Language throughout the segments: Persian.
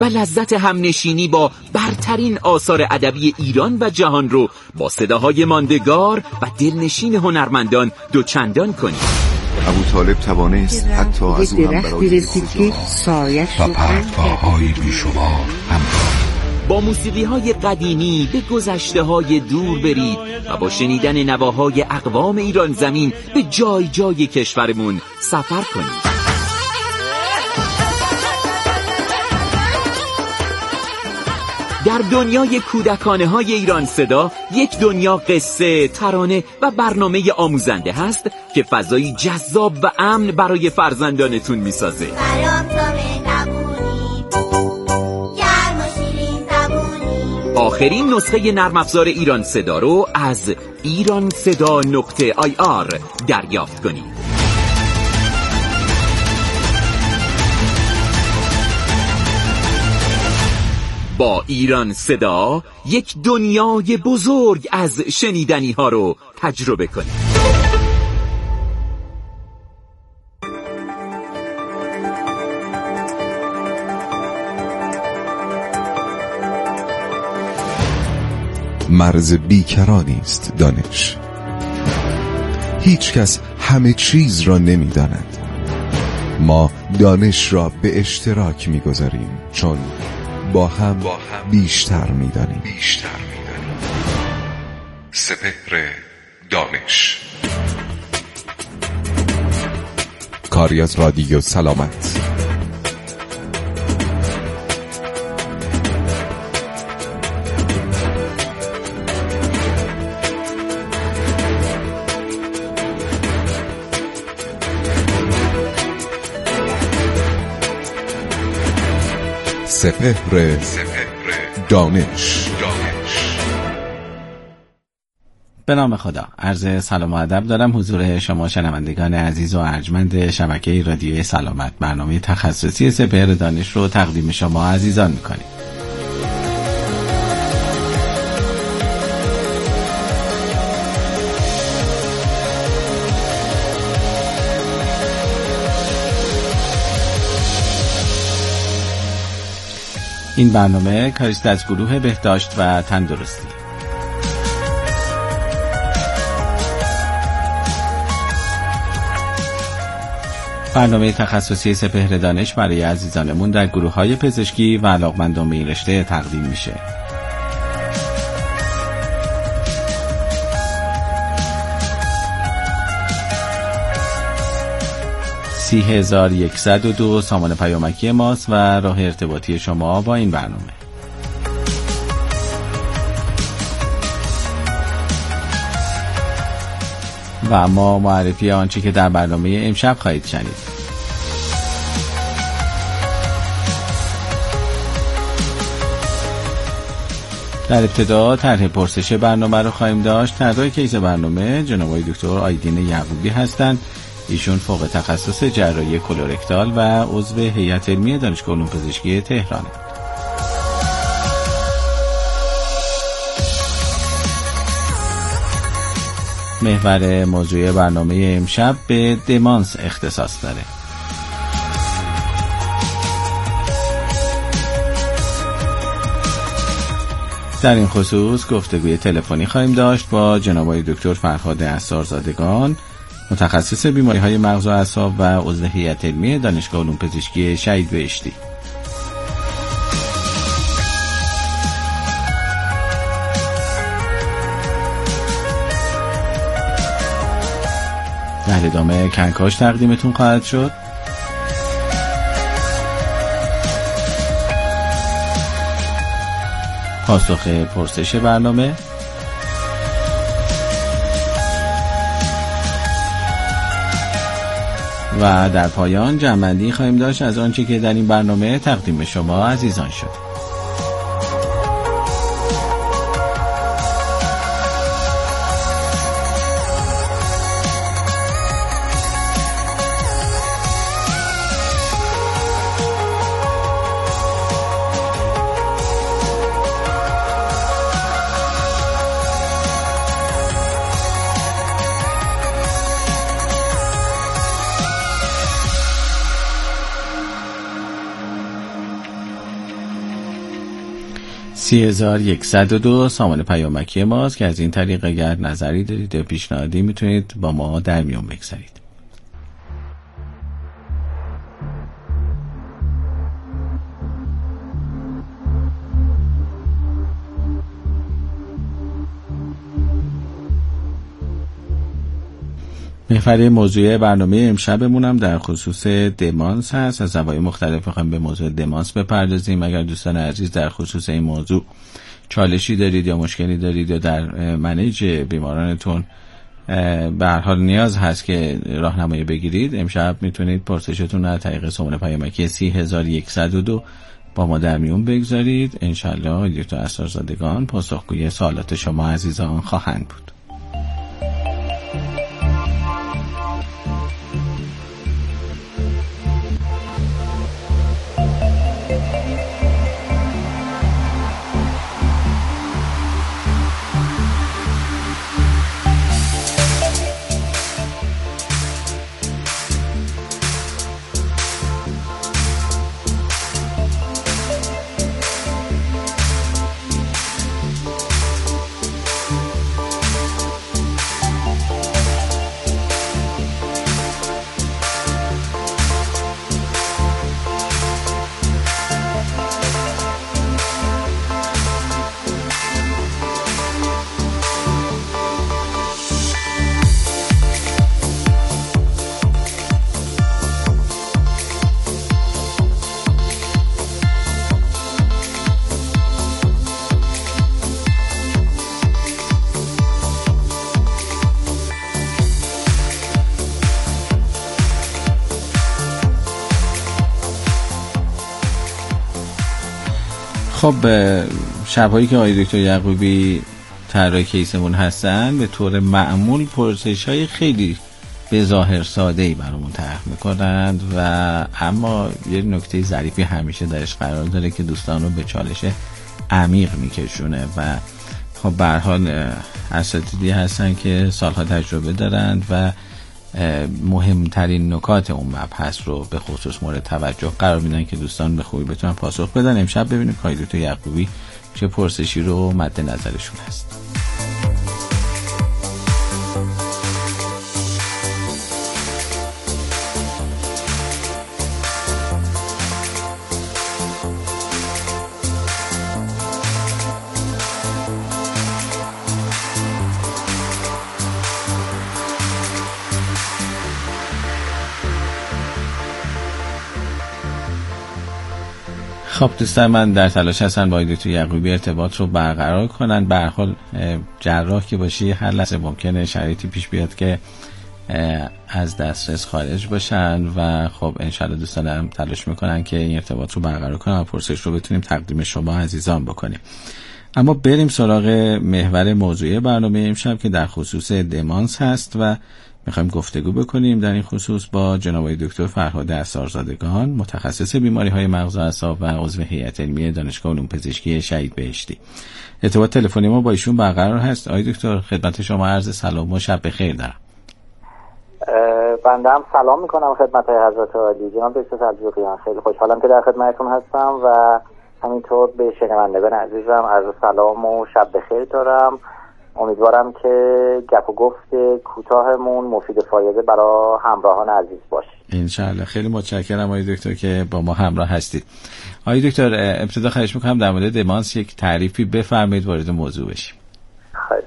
و لذت همنشینی با برترین آثار ادبی ایران و جهان رو با صداهای ماندگار و دلنشین هنرمندان دوچندان کنید. ابوطالب توانست حتی از او هم برای رسید سایش و پرتگاه‌های بی‌شمار همراه. با موسیقی‌های قدیمی به گذشته‌های دور برید و با شنیدن نواهای اقوام ایران زمین به جای جای کشورمون سفر کنید. در دنیای کودکانه‌های ایران صدا، یک دنیا قصه، ترانه و برنامه آموزنده هست که فضایی جذاب و امن برای فرزندانتون میسازه. آخرین نسخه نرم افزار ایران صدا رو از iranseda.ir دریافت کنید. با ایران صدا یک دنیای بزرگ از شنیدنی ها رو تجربه کنید. مرز بیکرانی است دانش. هیچ کس همه چیز را نمی داند. ما دانش را به اشتراک می گذاریم چون با هم بیشتر می دانیم. سپهر دانش. کاری از رادیو سلامت. سپهر دانش. به نام خدا. عرض سلام و ادب دارم حضور شما شنوندگان عزیز و ارجمند شبکه رادیوی سلامت. برنامه تخصصی سپهر دانش رو تقدیم شما عزیزان می‌کنیم. این برنامه کاریست از گروه بهداشت و تندرستی. برنامه تخصصی سپهر دانش برای عزیزانمون در گروه‌های پزشکی و علاقمندان به این رشته تقدیم میشه. (30,102) سامان پیامکی ماست و راه ارتباطی شما با این برنامه. و اما معرفی آنچه که در برنامه امشب خواهید شنید. در ابتدا طرح پرسش برنامه رو خواهیم داشت. طراح کیس برنامه جناب آقای دکتر آیدین یعقوبی هستند. ایشون فوق تخصص جراحی کولورکتال و عضو هیئت علمی دانشگاه علوم پزشکی تهران. محور موضوع برنامه امشب به دمانس اختصاص داره. در این خصوص گفتگوی تلفنی خواهیم داشت با جناب آقای دکتر فرهاد عصارزادگان، متخصص بیماری‌های مغز و اعصاب و عضو هیئت علمی دانشگاه علوم پزشکی شهید بهشتی. در ادامه کنکاش تقدیمتون خواهد شد. پاسخ پرسش برنامه و در پایان جمع‌بندی خواهیم داشت از آنچه که در این برنامه تقدیم شما عزیزان شد. 3102 سامان پیامکی ماست که از این طریق اگر نظری دارید یا پیشنهادی میتونید با ما در میون بگذارید. محور موضوع برنامه امشبمون هم در خصوص دمانس هست. از زوایای مختلف می‌خوایم به موضوع دمانس بپردازیم. اگر دوستان عزیز در خصوص این موضوع چالشی دارید یا مشکلی دارید یا در منیج بیمارانتون به هر حال نیاز هست که راهنمایی بگیرید، امشب میتونید پرسشتون رو از طریق سامان پیامکی 3102 با ما در میون بگذارید. انشالله دکتر اسرارزادگان پاسخگوی سوالات شما عزیزان خواهند بود. خب شب‌هایی که آقای دکتر یعقوبی طراح کیسمون هستن به طور معمول پرسش‌های خیلی به ظاهر ساده‌ای برامون طرح می‌کنند و اما یه نکته ظریفی همیشه درش قرار داره که دوستان رو به چالش عمیق می‌کشونه و خب به هر حال اساتیدی هستن که سالها تجربه دارند و مهمترین نکات اون مبحث رو به خصوص مورد توجه قرار میدن که دوستان به خوبی بتونن پاسخ بدن. امشب ببینیم آقای دکتر یعقوبی چه پرسشی رو مد نظرشون هست. خب دوستان من در تلاش هستن با دکتر یعقوبی ارتباط رو برقرار کنن. به هر حال جراح که باشی هر لحظه ممکنه شرایطی پیش بیاد که از دسترس خارج باشن و خب انشالله دوستان هم تلاش میکنن که این ارتباط رو برقرار کنن و پرسش رو بتونیم تقدیم شما عزیزان بکنیم. اما بریم سراغ محور موضوعی برنامه امشب که در خصوص دمانس هست و میخوایم گفتگو بکنیم در این خصوص با جناب دکتر فرهاد اسرارزادگان، متخصص بیماری‌های مغز و اعصاب و عضو هیئت علمی دانشگاه علوم پزشکی شهید بهشتی. ارتباط تلفنی ما با ایشون برقرار هست. آقای دکتر خدمت شما عرض سلام و شب بخیر دارم. بنده هم سلام میکنم خدمت حضرت عالی جناب دکتر سلجوقیان. خیلی خوشحالم که در خدمتتون هستم و همینطور به شنوندگان عزیزم عرض سلام و شب بخیر دارم. امیدوارم که گپ و گفت کوتاهمون مفید و فایده برای همراهان عزیز باشه. انشالله. خیلی متشکرم آقای دکتر که با ما همراه هستید. آقای دکتر ابتدا خواهش میکنم در مورد دمانس یک تعریفی بفرمایید وارد موضوع بشیم. خیلی.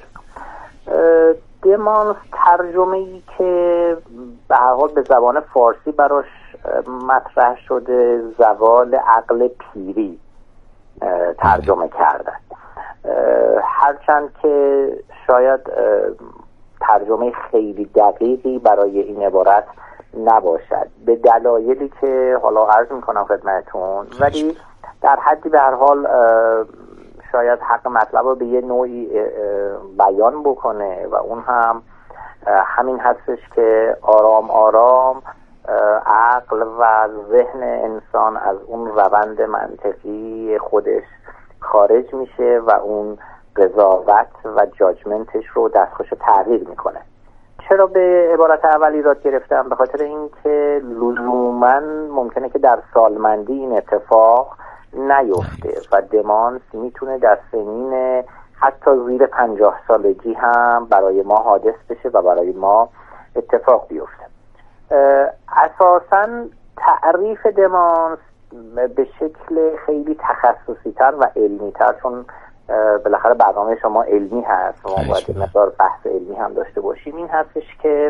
دمانس ترجمه‌ای که به هر حال به زبان فارسی براش مطرح شده زوال عقل پیری ترجمه کردن. هرچند که شاید ترجمه خیلی دقیقی برای این عبارت نباشد به دلایلی که حالا عرض میکنم خدمتتون، ولی در حدی به هر حال شاید حق مطلب رو به یه نوعی بیان بکنه و اون هم همین هستش که آرام آرام عقل و ذهن انسان از اون روند منطقی خودش خارج میشه و اون قضاوت و جاجمنتش رو دستخوش تغییر میکنه. چرا به عبارت اول ایراد گرفتم؟ به خاطر اینکه لزوما ممکنه که در سالمندی این اتفاق نیفته و دمانس میتونه در سنین حتی زیر 50 سالگی هم برای ما حادث بشه و برای ما اتفاق بیفته. اساساً تعریف دمانس به شکل خیلی تخصصی تر و علمی تر، چون بالاخره برنامه شما علمی هست و ما باید مقدار بحث علمی هم داشته باشیم، این هستش که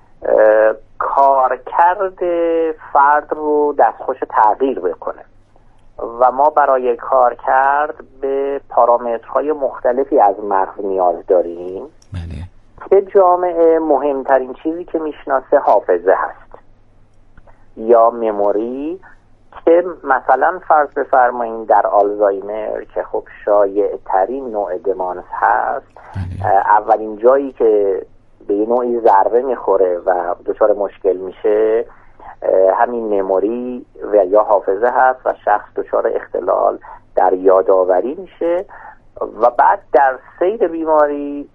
کارکرد فرد رو دستخوش تغییر بکنه و ما برای کارکرد به پارامترهای مختلفی از مغز نیاز داریم که جامعه مهمترین چیزی که میشناسه حافظه هست یا مموری، که مثلا فرض بفرمایین در آلزایمر که خب شایع ترین نوع دمانس هست، اولین جایی که به یه نوعی ضربه میخوره و دچار مشکل میشه همین مموری و یا حافظه هست و شخص دچار اختلال در یادآوری میشه و بعد در سیر بیماری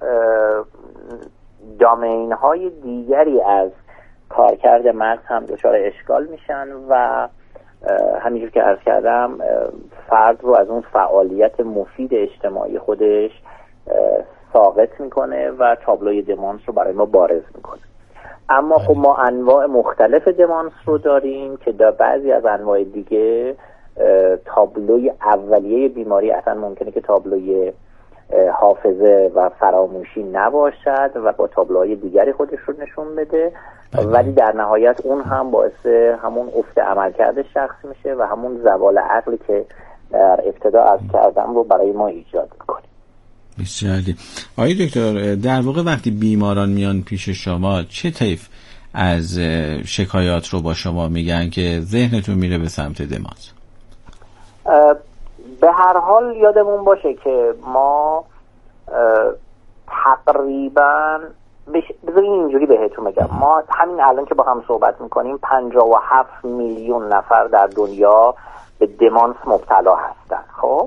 دامین های دیگری از کارکرد مغز هم دچار اشکال میشن و همینجور که عرض کردم فرد رو از اون فعالیت مفید اجتماعی خودش ساقط میکنه و تابلوی دمانس رو برای ما بارز میکنه. اما خب ما انواع مختلف دمانس رو داریم که در بعضی از انواع دیگه تابلوی اولیه بیماری اصلا ممکنه که تابلوی حافظه و فراموشی نباشد و با تابلوهای دیگری خودش رو نشون بده، ولی در نهایت اون هم باعث همون افت عملکرد شخص میشه و همون زوال عقلی که در ابتدا عرض کردم رو برای ما ایجاد میکنه. بسیار عالی. آقای دکتر، در واقع وقتی بیماران میان پیش شما چه طیف از شکایات رو با شما میگن که ذهنتون میره به سمت دمانس؟ به هر حال یادمون باشه که ما تقریبا بذارین اینجوری بهتون بگم، ما همین الان که با هم صحبت میکنیم 57 میلیون نفر در دنیا به دمانس مبتلا هستن، خب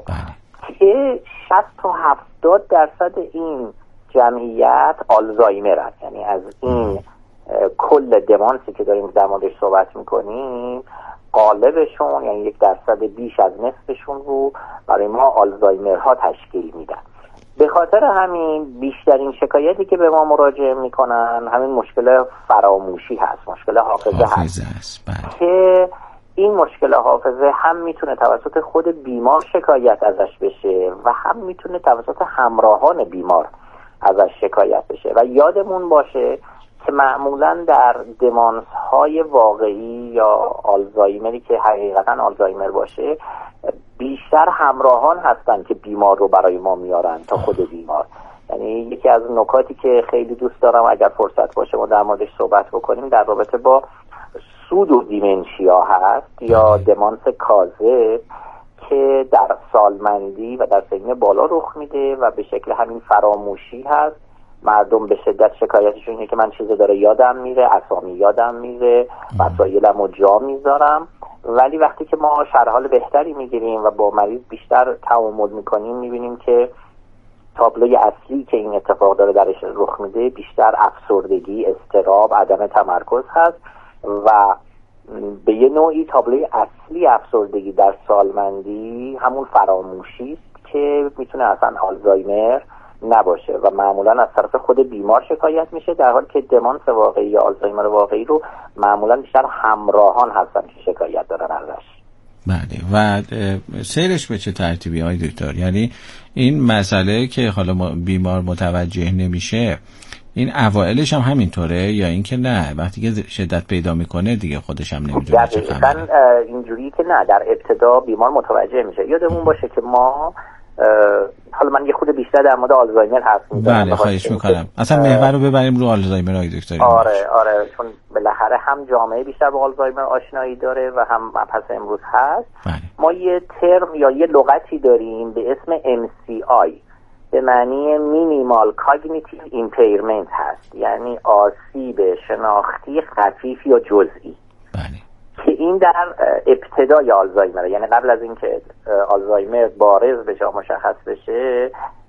که 60 تا 70% این جمعیت آلزایمر هست. یعنی از این کل دمانسی که داریم در موردش صحبت میکنیم غالبشون، یعنی 1% بیش از نصفشون رو برای ما آلزایمر ها تشکیل میدن. به خاطر همین بیشترین شکایتی که به ما مراجعه میکنن همین مشکل فراموشی هست، مشکل حافظه هست که این مشکل حافظه هم میتونه توسط خود بیمار شکایت ازش بشه و هم میتونه توسط همراهان بیمار ازش شکایت بشه. و یادمون باشه که معمولا در دمانس های واقعی یا آلزایمری که حقیقتا آلزایمر باشه بیشتر همراهان هستن که بیمار رو برای ما میارن تا خود بیمار. یعنی یکی از نکاتی که خیلی دوست دارم اگر فرصت باشه ما در موردش صحبت بکنیم در رابطه با سودو دیمنشیا هست یا دمانس کاذب که در سالمندی و در سن بالا رخ میده و به شکل همین فراموشی هست. مردم به شدت شکایتشون اینه که من چیزی داره یادم میره، اسامی یادم میره، وسایلم رو جا میذارم، ولی وقتی که ما شرح حال بهتری میگیریم و با مریض بیشتر تعامل میکنیم میبینیم که تابلوی اصلی که این اتفاق داره درش رخ میده بیشتر افسردگی، اضطراب، عدم تمرکز هست و به یه نوعی تابلوی اصلی افسردگی در سالمندی همون فراموشی است که میتونه اصلا آلزایمر نباشه و معمولا از طرف خود بیمار شکایت میشه، در حالی که دمانس واقعی یا آلزایمر واقعی رو معمولا بیشتر همراهان هستن که شکایت دارن ازش. بله. و سیرش به چه ترتیبی های دکتر؟ یعنی این مسئله که حالا بیمار متوجه نمیشه این اوائلش هم همینطوره یا اینکه نه وقتی که شدت پیدا میکنه دیگه خودش هم نمیدونه چه خبره؟ اینجوری که نه، در ابتدا بیمار متوجه میشه. یادمون باشه که ما حالا من یه خود بیشتر در مورد آلزایمر حرف میزنم. بله خواهش میکنم. اصلا محور رو ببریم رو آلزایمر های دکتر. آره چون بالاخره هم جامعه بیشتر با آلزایمر آشنایی داره و هم مبحث امروز هست. بله. ما یه ترم یا یه لغتی داریم به اسم MCI به معنی مینیمال کاگنیتیو ایمپیرمنت هست، یعنی آسیب شناختی خفیف یا جزئی. بله. که این در ابتدای آلزایمر، یعنی قبل از اینکه آلزایمر بارز بشه مشخص بشه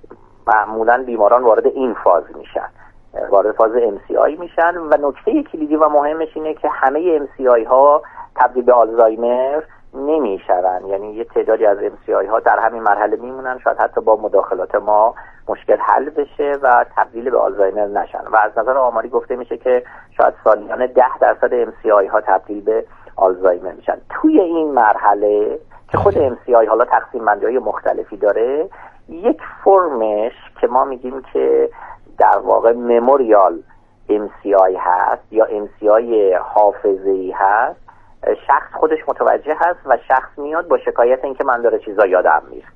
معمولا بیماران وارد این فاز میشن، وارد فاز MCI میشن و نکته کلیدی و مهمش اینه که همه MCI ها تبدیل به آلزایمر نمیشون، یعنی یه تعدادی از MCI ها در همین مرحله میمونن، شاید حتی با مداخلات ما مشکل حل بشه و تبدیل به آلزایمر نشن و از نظر آماری گفته میشه که شاید سالیانه 10% MCI ها تبدیل به آلزایمر میشن. توی این مرحله که خود MCI حالا تقسیم بندی‌های مختلفی داره، یک فرمش که ما میگیم که در واقع مموریال MCI هست یا MCI حافظه‌ای هست، شخص خودش متوجه هست و شخص میاد با شکایت اینکه من داره چیزا یادم میره.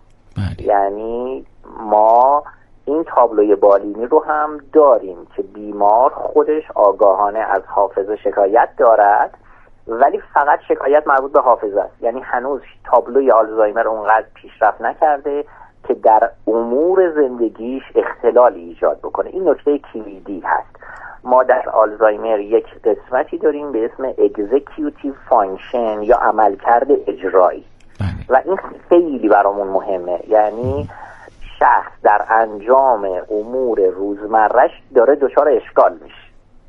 یعنی ما این تابلوی بالینی رو هم داریم که بیمار خودش آگاهانه از حافظه شکایت دارد، ولی فقط شکایت مربوط به حافظه است، یعنی هنوز تابلوی آلزایمر اونقدر پیشرفت نکرده که در امور زندگیش اختلالی ایجاد بکنه. این نکته کلیدی هست. ما در آلزایمر یک قسمتی داریم به اسم اگزیکیوتیو فانکشن یا عملکرد اجرایی و این خیلی برامون مهمه، یعنی شخص در انجام امور روزمره‌اش داره دچار اشکال میشه.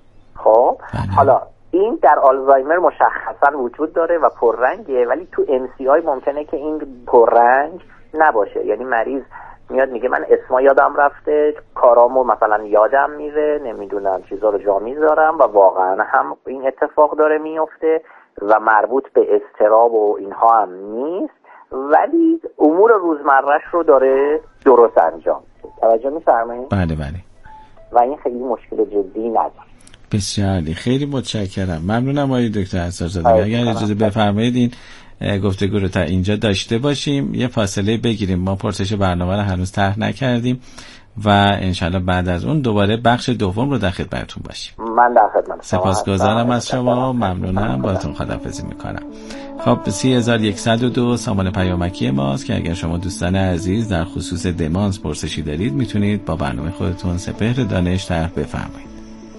خب حالا این در آلزایمر مشخصا وجود داره و پررنگه، ولی تو MCI ممکنه که این پررنگ نباشه، یعنی مریض میاد میگه من اسما یادم رفته، کارامو مثلا یادم میره، نمیدونم چیزا رو جا میذارم و واقعا هم این اتفاق داره میفته و مربوط به اضطراب و اینها هم نیست، ولی امور روزمره‌اش رو داره درست انجام. توجه می‌فرمایید؟ بله بله. و این خیلی مشکل جدی نداره. بسیار خیلی متشکرم. ممنونم آقای دکتر اسرارزاده. اگر اجازه بفرمایید این گفتگو رو تا اینجا داشته باشیم، یه فاصله بگیریم. ما پرسش برنامه رو هنوز طرح نکردیم و انشالله بعد از اون دوباره بخش دوم رو در خدمتتون باشیم. من در خدمتتون. سپاسگزارم از شما. ممنونم. باهاتون خداحافظی میکنم. خب 30102 سامان پیامکی ماست که اگر شما دوستان عزیز در خصوص دمانس پرسشی دارید میتونید با برنامه خودتون سپهر دانش طرح بفرمایید.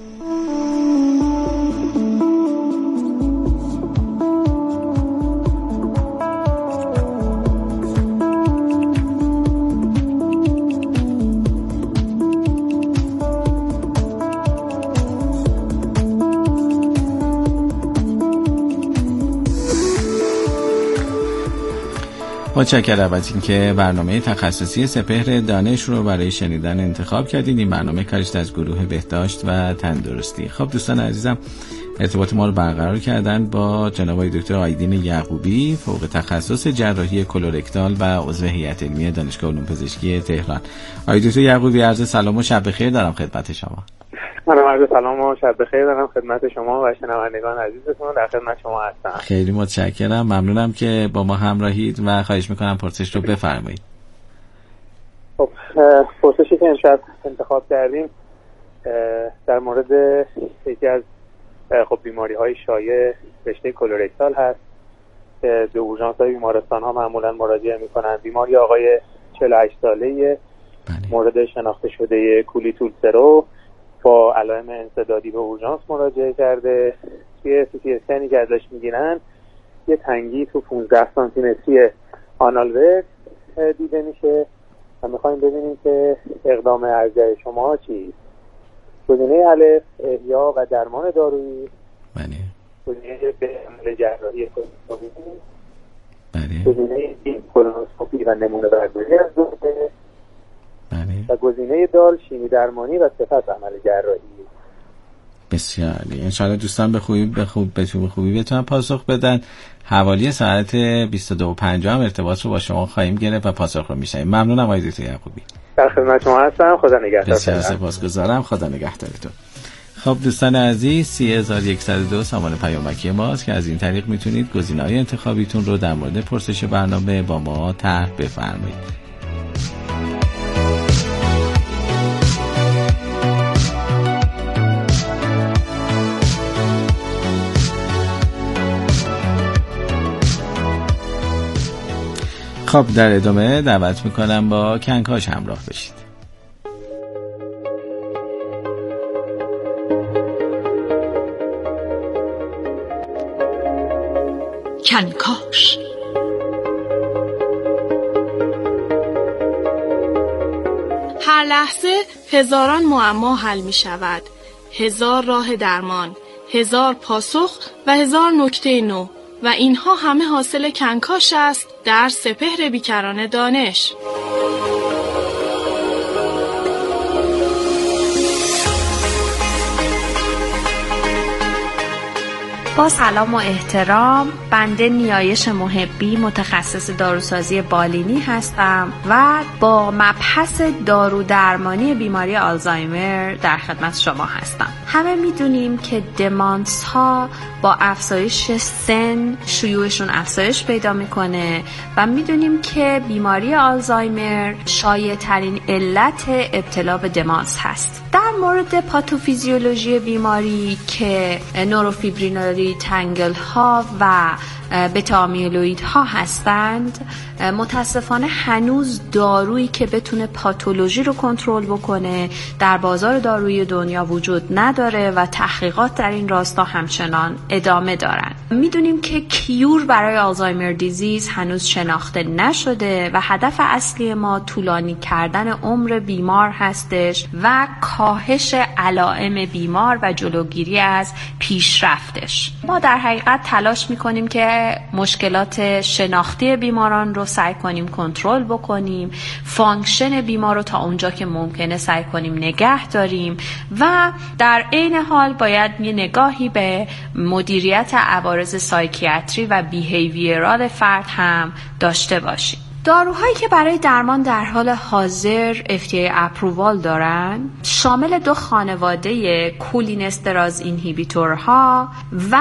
متشکرم از اینکه برنامه تخصصی سپهر دانش رو برای شنیدن انتخاب کردید. این برنامه کاریست از گروه بهداشت و تندرستی. خب دوستان عزیزم، ارتباط ما رو برقرار کردن با جناب آقای دکتر آیدین یعقوبی، فوق تخصص جراحی کولورکتال و عضو هیئت علمی دانشگاه علوم پزشکی تهران. آقای دکتر یعقوبی، عرض سلام و شب بخیر دارم خدمت شما. منم عرض سلام و شب بخیر دارم خدمت شما و شنوندگان عزیزتون. در خدمت شما هستم. خیلی متشکرم. ممنونم که با ما همراهید و خواهش میکنم پرسش رو بفرمایید. خب پرسشی که امشب انتخاب کردیم در مورد یکی از بیماری‌های شایع رشته کولورکتال هست که به اورژانس‌های بیمارستان‌ها معمولاً مراجعه می‌کنن. بیماری آقای 48 ساله‌ای مورد شناخته شده کولیتولسرو با علائم انسدادی به اورژانس مراجعه کرده. توی سی اسکنی که ازش میگیرن یه تنگی تو 15 سانتی متری آنال وکس دیده میشه و میخوایم ببینیم که اقدام ارجح شما چیست. گزینه الف احیا و درمان دارویی، گزینه ب عمل جراحی کولونوسکوپی، گزینه ب کولونوسکوپی و نمونه برداری از دوده و گزینه دال شیمی درمانی و صفت عمل جراحی. بسیاری. انشاءالله دوستان به خوبی بتونن پاسخ بدن. حوالی ساعت 22:50 هم ارتباط رو با شما خواهیم گرفت و پاسخ رو میشنیم. ممنونم آقای دکتر یعقوبی. در خدمت شما هستم. خدا نگهدار. بسیار سپاسگزارم. خدا نگهدارتون. خب دوستان عزیز، 30102 سامان پیامکی ماست که از این طریق میتونید گزینه‌های انتخابیتون رو در مورد پرسش برنامه با ما طرح بفرمایید. خب در ادامه دعوت میکنم با کنکاش همراه بشید. کنکاش. هر لحظه هزاران معما حل می شود، هزار راه درمان، هزار پاسخ و هزار نکته نو. و اینها همه حاصل کنکاش است در سپهر بیکران دانش. با سلام و احترام، بنده نیایش محبی متخصص داروسازی بالینی هستم و با مبحث دارو درمانی بیماری آلزایمر در خدمت شما هستم. همه میدونیم که دمانس ها با افزایش سن شیوعشون افزایش پیدا میکنه و میدونیم که بیماری آلزایمر شایع ترین علت ابتلا به دمانس هست. در مورد پاتوفیزیولوژی بیماری که نوروفیبرینوری تنگل ها و بتا آمیلوید ها هستند، متاسفانه هنوز دارویی که بتونه پاتولوژی رو کنترل بکنه در بازار دارویی دنیا وجود نداره و تحقیقات در این راستا همچنان ادامه دارن. میدونیم که کیور برای آلزایمر دیزیز هنوز شناخته نشده و هدف اصلی ما طولانی کردن عمر بیمار هستش و کاهش علائم بیمار و جلوگیری از پیشرفتش. ما در حقیقت تلاش میکنیم که مشکلات شناختی بیماران رو سعی کنیم کنترل بکنیم، فانکشن بیمار رو تا اونجا که ممکنه سعی کنیم نگه داریم و در عین حال باید یه نگاهی به مدیریت عوارض سایکیاتری و بیهیویرال فرد هم داشته باشیم. داروهایی که برای درمان در حال حاضر FDA اپرووال دارن شامل 2 خانواده کولینستراز اینهیبیتورها و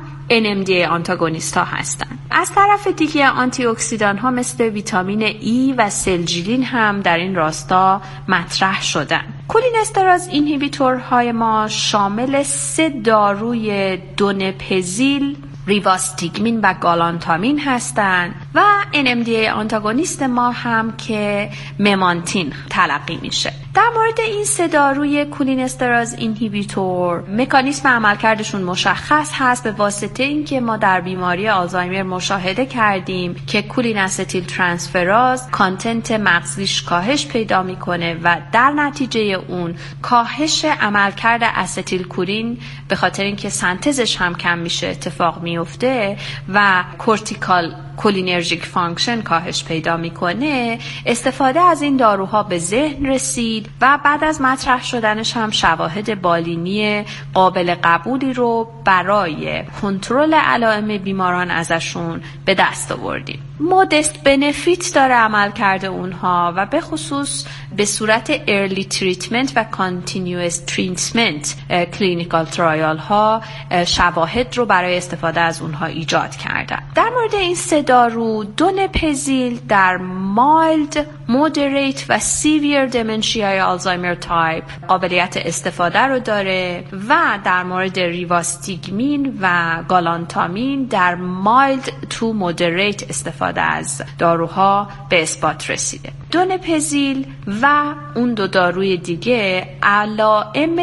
NMDA آنتاگونیست ها هستند. از طرف دیگه آنتی اکسیدان ها مثل ویتامین E و سلجیلین هم در این راستا مطرح شدن. کولینستراز اینهیبیتورهای ما شامل 3 داروی دونپزیل، ریواستیگمین و گالانتامین هستند و NMDA آنتاگونیست ما هم که ممانتین تلقی میشه. در مورد این 3 داروی کولینستراز اینهیبیتور مکانیزم عملکردشون مشخص هست به واسطه اینکه ما در بیماری آلزایمر مشاهده کردیم که کولین استیل ترانسفراز کانتنت مغزیش کاهش پیدا میکنه و در نتیجه اون کاهش عملکرد استیل کولین به خاطر اینکه سنتزش هم کم میشه اتفاق میفته و کورتیکال کولینرژیک فانکشن کاهش پیدا میکنه. استفاده از این داروها به ذهن رسید و بعد از مطرح شدنش هم شواهد بالینی قابل قبولی رو برای کنترل علائم بیماران ازشون به دست آوردیم. مودست بنفیت داره عمل کرده اونها و به خصوص به صورت ارلی تریتمنت و کانتینیوس تریتمنت کلینیکال ترایال ها شواهد رو برای استفاده از اونها ایجاد کردن. در مورد این 3 دارو دونپزیل در مایلد، مودریت و سیویر دمنشیای آلزایمر تایپ قابلیت استفاده رو داره و در مورد ریواستیگمین و گالانتامین در مایلد تو مودریت استفاده از داروها به اثبات رسیده. دونپزیل و اون 2 داروی دیگه علائم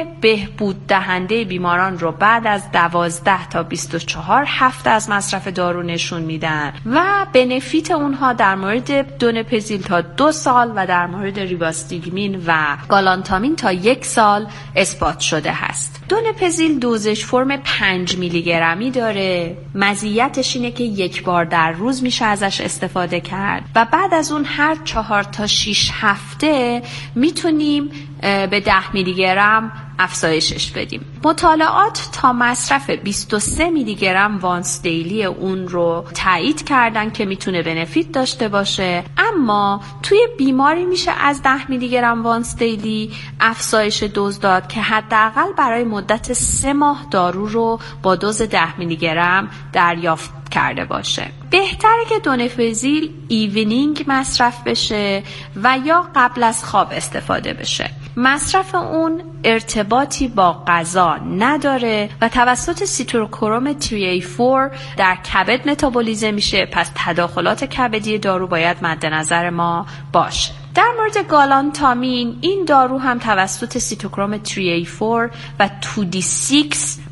بهبود دهنده بیماران رو بعد از 12 تا 24 هفته از مصرف دارو نشون میدن و بنفیت اونها در مورد دونپزیل تا 2 سال و در مورد ریواستیگمین و گالانتامین تا 1 سال اثبات شده هست. دونپزیل دوزش فرم 5 میلی گرمی داره. مزیتش اینه که 1 بار در روز میشه ازش استفاده کرد و بعد از اون هر 4 تا 6 هفته میتونیم به 10 میلی گرم افزایشش بدیم. مطالعات تا مصرف 23 میلی گرم وانس دیلی اون رو تایید کردن که میتونه بنفیت داشته باشه، اما توی بیماری میشه از 10 میلی گرم وانس دیلی افزایش دوز داد که حداقل برای مدت 3 ماه دارو رو با دوز 10 میلی گرم دریافت کرده باشه. بهتره که دونپزیل ایونینگ مصرف بشه و یا قبل از خواب استفاده بشه. مصرف اون ارتباطی با غذا نداره و توسط سیتوکروم 3A4 در کبد متابولیزه میشه، پس تداخلات کبدی دارو باید مد نظر ما باشه. در مورد گالانتامین این دارو هم توسط سیتوکروم 3A4 و 2D6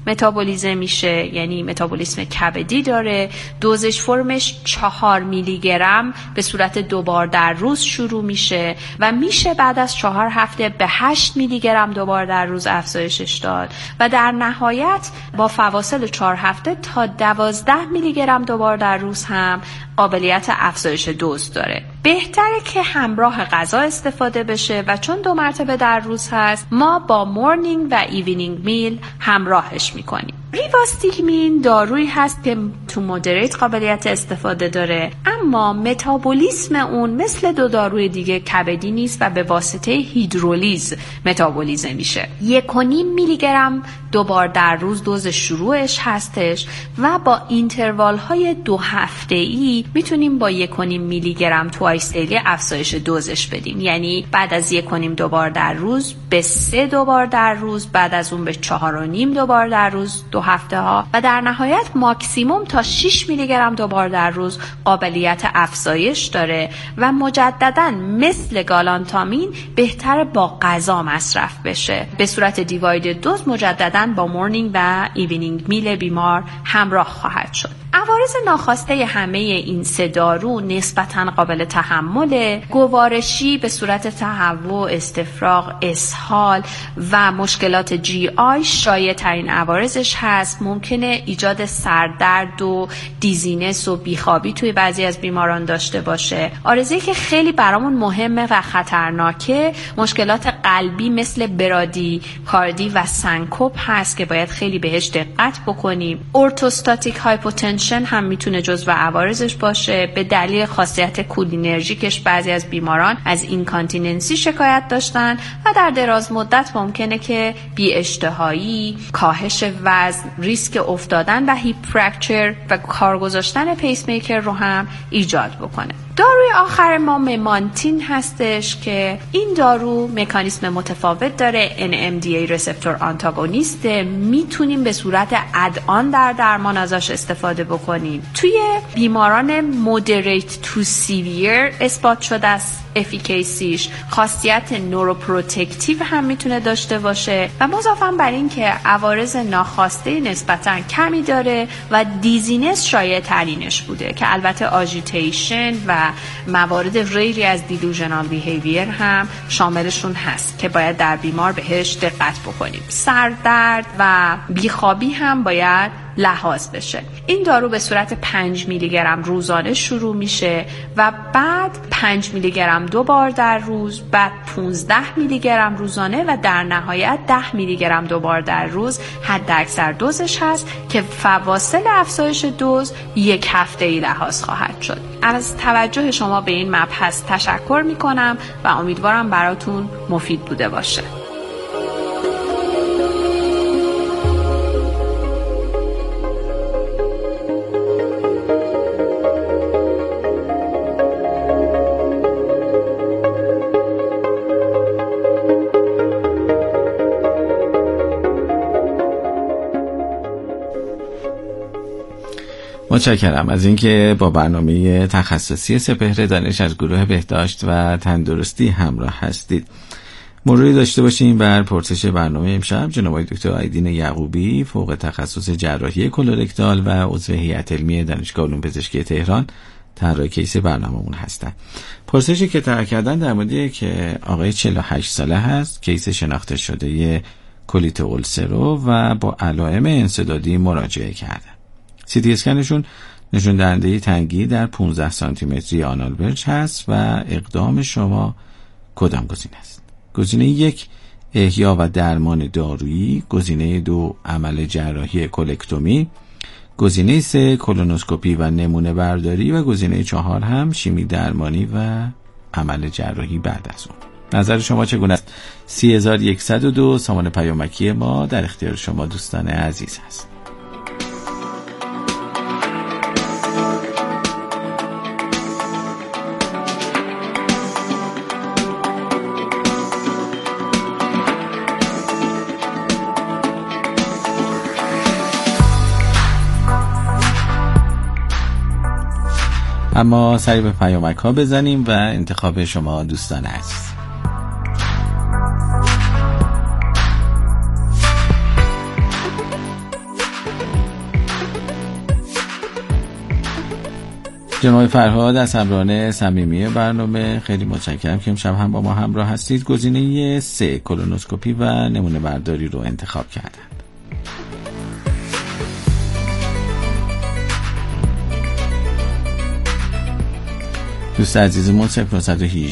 متابولیزم میشه، یعنی متابولیسم کبدی داره. دوزش فرمش 4 میلی گرم به صورت 2 بار در روز شروع میشه و میشه بعد از 4 هفته به 8 میلی گرم 2 بار در روز افزایشش داد و در نهایت با فواصل 4 هفته تا 12 میلی گرم 2 بار در روز هم قابلیت افزایش دوز داره. بهتره که همراه غذا استفاده بشه و چون 2 مرتبه در روز هست ما با مورنینگ و ایونینگ میل همراهش میکنیم. ریواستیگمین دارویی هست که تو مودریت قابلیت استفاده داره، اما متابولیسم اون مثل 2 داروی دیگه کبدی نیست و به واسطه هیدرولیز متابولیزه میشه. 1.5 میلی گرم 2 بار در روز دوز شروعش هستش و با اینتروال های 2 هفته‌ای میتونیم با 1.5 میلی گرم توایس دیلی افزایش دوزش بدیم، یعنی بعد از 1.5 2 بار در روز به 3 2 بار در روز، بعد از اون به 4.5 2 بار در روز 2 هفته ها و در نهایت ماکسیموم تا 6 میلی گرم 2 بار در روز قابلیت افزایش داره و مجددا مثل گالانتامین بهتر با غذا مصرف بشه. به صورت دیواید دوز مجددا با مورنینگ و ایونینگ میل بیمار همراه خواهد شد. عوارض ناخواسته همه این 3 دارو نسبتاً قابل تحمله. گوارشی به صورت تهوع، استفراغ، اسهال و مشکلات جی آی شایع ترین عوارضش هست. ممکنه ایجاد سردرد و دیزینس و بیخوابی توی بعضی از بیماران داشته باشه. عارضه‌ای که خیلی برامون مهمه و خطرناکه مشکلات قلبی مثل برادی کاردی و سنکوپ هست که باید خیلی بهش دقت بکنیم. ارتوستاتیک هایپوتنشن هم میتونه جزو عوارضش باشه. به دلیل خاصیت کولینرژیکش بعضی از بیماران از اینکانتیننسی شکایت داشتن و در دراز مدت ممکنه که بی اشتهایی، کاهش وزن، ریسک افتادن و هیپ فرکچر و کار گذاشتن پیس میکر رو هم ایجاد بکنه. داروی آخر ما ممانتین هستش که این دارو مکانیسم متفاوت داره. NMDA رسپتور آنتاگونیست، میتونیم به صورت ادآن در درمان ازش استفاده بکنیم. توی بیماران مودریت تو سیویر اثبات شده است افیکیسیش. خاصیت نوروپروتکتیو هم میتونه داشته باشه و مضافاً بر این که عوارض ناخواسته نسبتاً کمی داره و دیزینس شایع ترینش بوده که البته آژیتیشن و موارد ریری از دیلوژنال بیهیویر هم شاملشون هست که باید در بیمار بهش دقت بکنیم. سردرد و بیخوابی هم باید لحاظ بشه. این دارو به صورت 5 میلی گرم روزانه شروع میشه و بعد 5 میلی گرم 2 بار در روز، بعد 15 میلی گرم روزانه و در نهایت 10 میلی گرم 2 بار در روز حد اکثر دوزش هست که فواصل افزایش دوز 1 هفته‌ای لحاظ خواهد شد. از توجه شما به این مبحث تشکر میکنم و امیدوارم براتون مفید بوده باشه. متشکرم از اینکه با برنامه تخصصی سپهر دانش از گروه بهداشت و تندرستی همراه هستید. مروری داشته باشیم بر پرسش برنامه امشب. جناب دکتر آیدین یعقوبی، فوق تخصص جراحی کولورکتال و عضو هیئت علمی دانشگاه علوم پزشکی تهران، طراح کیس برنامه‌مون هستن. پرسشی که طرح کردن در موردی که آقای 48 ساله هست، کیس شناخته شده کولیت اولسرو و با علائم انسدادی مراجعه کرده. CT اسکنشون نشون دهنده تنگی در 15 سانتی متری آنال برج هست و اقدام شما کدام گزینه است؟ گزینه 1 احیا و درمان دارویی، گزینه 2 عمل جراحی کولکتومی، گزینه 3 کولونوسکوپی و نمونه برداری و گزینه 4 هم شیمی درمانی و عمل جراحی بعد از اون. نظر شما چگونه است؟ 3102 سامان پیامکی ما در اختیار شما دوستان عزیز هست. اما سری به پیامک ها بزنیم و انتخاب شما دوستان عزیز. جناب فرهاد از همراهان صمیمی برنامه خیلی متشکرم که امشب هم با ما همراه هستید. گزینه 3 کولونوسکوپی و نمونه برداری رو انتخاب کردند. دوست عزیزمون 0918